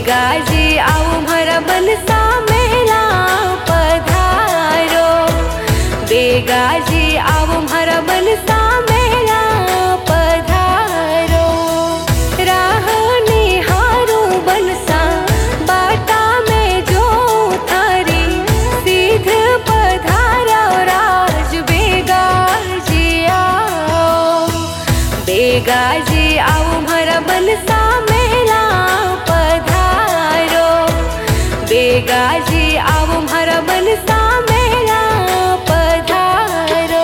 बेगाजी आओ भरा बनसा मेला पधारो। बेगाजी आओ भरा बनसा मेला पधारो। राह निहारो बनसा बाटा में जो थारी सीध पधारा राज बेगाजी आओ। बेगाजी आओ भरा बनसा मेला पधारो। बेगाजी आओ भरा बनसा मेला पधारो।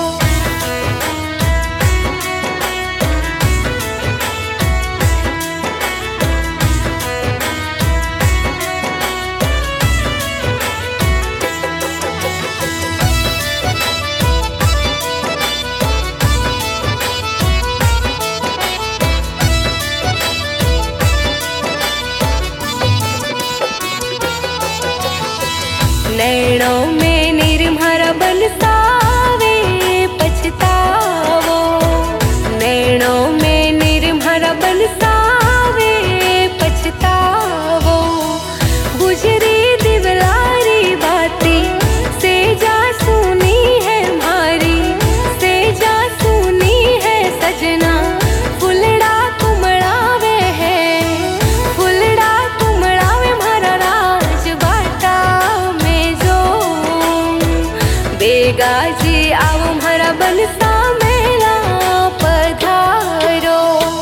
नैनों में निर्भर बनसावे पछतावो। नैनों में निर्भर बनसावे पछतावो। गुजरी दिवलारी बाती से जा सुनी है भारी से जा सुनी है सजना। फुलड़ा कुमड़ावे है फुलड़ा कुमड़ावे भरा राज बाटा। बेगाजी आओ भरा बनसा मेला पधारो।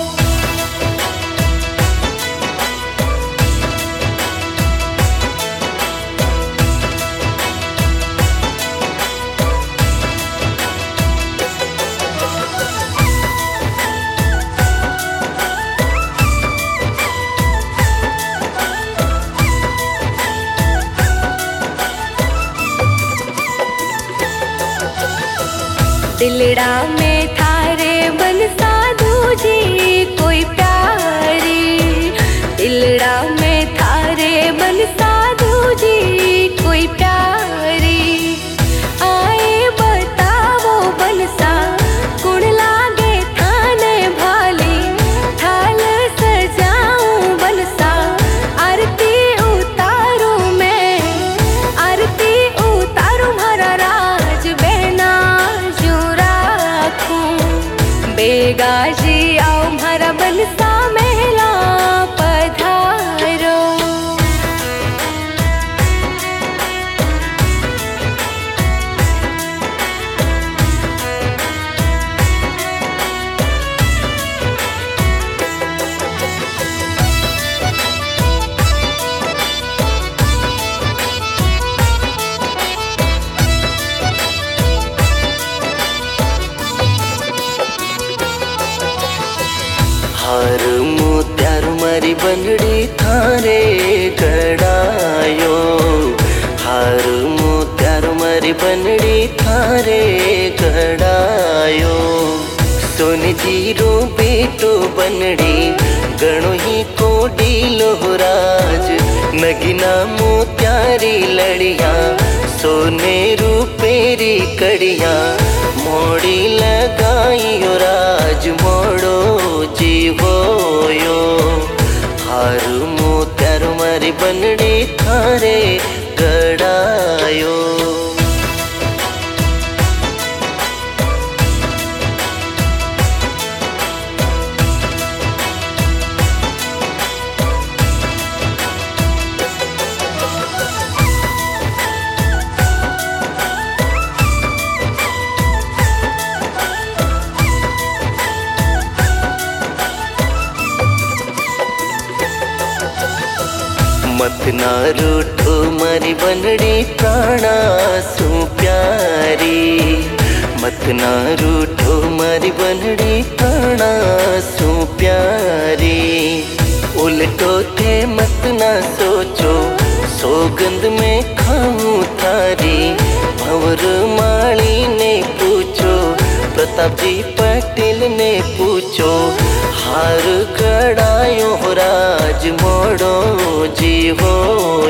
दिलड़ा में थारे बनसा दूजी कोई प्यारी। दिलड़ा में थारे बनसा दूजी कोई प्यारी। आए बतावो बनसा गुण लागे थाने भाली। थाल सजाऊं बनसा आरती उतारू मैं आरती उतारू भरा राज बहना। बेगाजी आओ भरा बनसा मेला पधारो। हार मोत्यारू मारी बनड़ी थारे गड़ायो। हार मोत्यारू मारी बनड़ी थारे गड़ायो। सोने जीरो बेटो बनड़ी गणो ही कोडी लोहराज। नगिना मोत्यारी लड़िया सोने रूपेरी कड़िया। मोड़ी लगाइयो राज मोड़ो जीवोयो। हारू मोत्यारू मारी बनड़ी थारे गड़ायो। मत ना रूठो मारी बनड़ी प्राणा सु प्यारी। मत ना रूठो मारी बनड़ी प्राणा सु प्यारी। उल्टो थे मत ना सोचो सौगंध में खाऊं थारी। भंवर माली ने पूछो प्रताप जी पटेल ने पूछो। हार गड़ायो राज मोड़ो जीवो